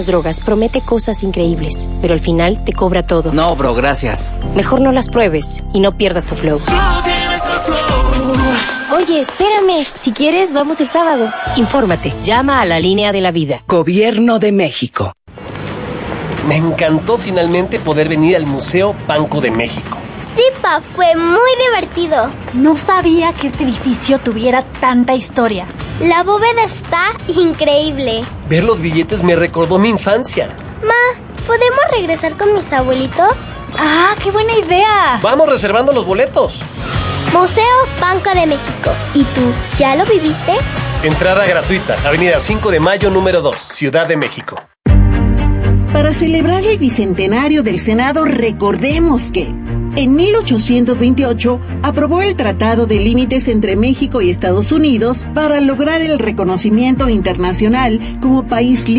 Drogas promete cosas increíbles, pero al final te cobra todo. No, bro, gracias. Mejor no las pruebes y no pierdas tu flow. Oye, espérame. Si quieres, vamos el sábado. Infórmate. Llama a la línea de la vida. Gobierno de México. Me encantó finalmente poder venir al Museo Banco de México. Sí, pa, fue muy divertido. No sabía que este edificio tuviera tanta historia. La bóveda está increíble. Ver los billetes me recordó mi infancia. Ma, ¿podemos regresar con mis abuelitos? ¡Ah, qué buena idea! Vamos reservando los boletos. Museo Banco de México. ¿Y tú, ya lo viviste? Entrada gratuita, Avenida 5 de Mayo, número 2, Ciudad de México. Para celebrar el bicentenario del Senado, recordemos que en 1828 aprobó el Tratado de Límites entre México y Estados Unidos para lograr el reconocimiento internacional como país libre